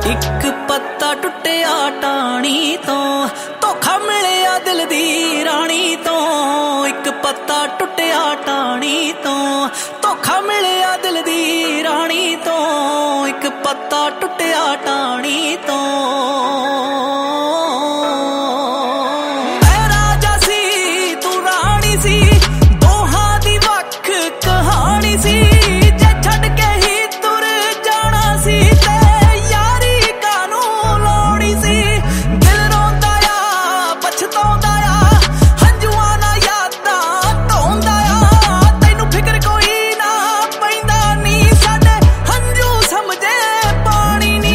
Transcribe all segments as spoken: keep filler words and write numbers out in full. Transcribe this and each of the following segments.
एक पत्ता टुटिया टाणी तो धोखा मिलिया दिल दी रानी तो। एक पत्ता टुटिया टाणी तो धोखा मिलिया दिल दी रानी तो। एक पत्ता टुटिया टाणी तो। मैं राजा सी तू रानी सी, दोहां दी वख कहानी सी। जे छड़ के ही तुर जाना सी ते यारी कानू लोड़ी सी। दिल रोंदा आ पछताउंदा आ, हंजुआं ना यादां धोंदा आ। तैनू फिकर कोई ना पैंदा नी, साडे हंजू समझे पानी नी।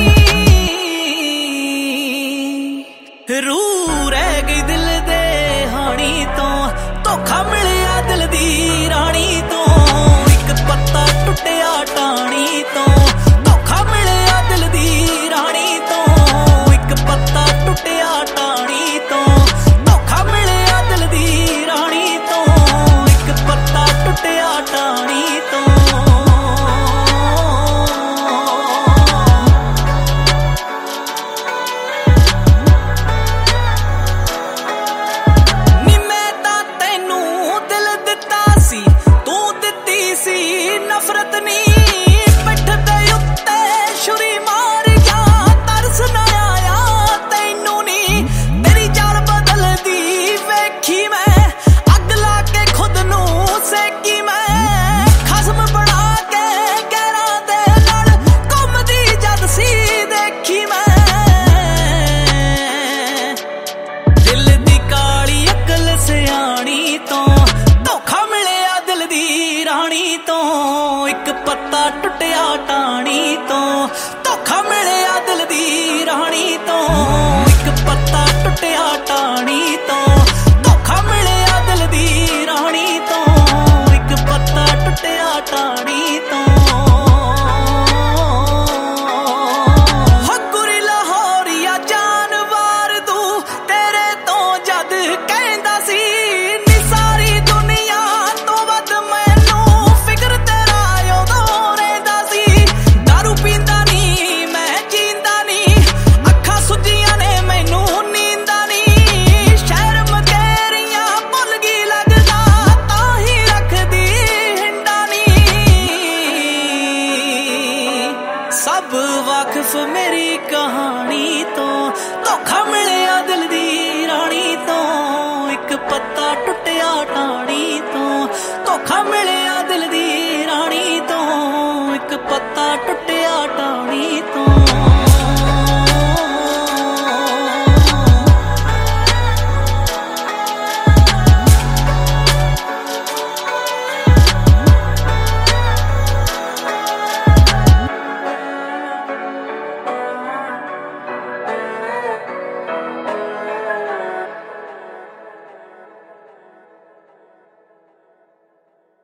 रूह रह गई दिल दे हानी तो धोखा मिलिया दिल दी रानी तो। एक पत्ता टुटिया टाणी तो धोखा मिलिया दिल दी रानी तो। एक पत्ता टुटिया टाणी तो धोखा मिलिया दिल दी रानी तो। एक पत्ता टुटिया टाणी तो। नी मैं तां तैनू दिल दिता सी, तू दिती सी नफरत नी। पिठ दे उत्ते छुरी मार गया, तरस ना आया तैनू नी। तेरी चाल बदलदी वेखी मैं, अग ला के खुद नू सेकी मैं। खसम बना के गैरां दे नाल घुमदी जद सी देखी मैं। दिल दी काली अकल सियाणी तो धोखा मिलिया दिल दी रानी तो। एक पत्ता टुटिया टाणी तो धोखा मिलिया दिल दी रानी तो। एक पत्ता टुटिया टाणी तो धोखा मिलिया दिल दी रानी तो। एक पत्ता टुटिया टाणी तो। हकुरी लाहौरिया जानवर तू तेरे तो जद कहंदा सी। नी सारी दुनिया तो वध मैनू फिक्र तेरा उदों रहिंदा सी। दारू पींदा नी मैं जींदा नी, अखां सुजियां ने मैनू नींदा नी। शहर मगेरियां भुल गई लगदा, तां ही रखदी हिंडा नी। सब वाकिफ मेरी कहानी तो धोखा मिलिया